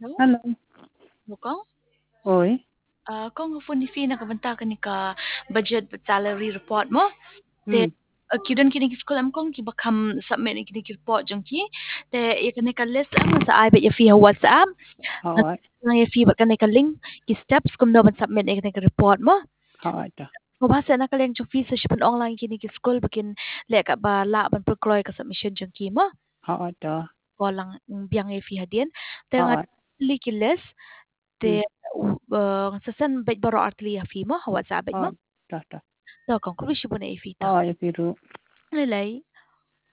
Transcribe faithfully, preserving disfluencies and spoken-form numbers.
Hello? Hello. Bukong? Oi. Uh, kung phone fee na kabanta ka ni ka budget salary report mo, te Hmm. uh, kidan kini school am kong ki bakam submit ni kini report jong ki te ya kani ka list am sa ai bet ya fi WhatsApp Alright. na ya fi bakani ka link ki steps kum no ban submit ni kini report mo. Alright ta. Ko basa na ka link jong fi sa shipan online kini ki school bakin le ka ba la ban perkloy ka submission jong ki mo. Alright ta. Ko lang biang ya fi hadien te nga Alright. li ki list Hmm. te uh, sasan bet baro artli ya fi mo WhatsApp bet mo. Alright ta ta. Đó còn có biết sư bên này phi tờ. Alright, Piru. Lấy lấy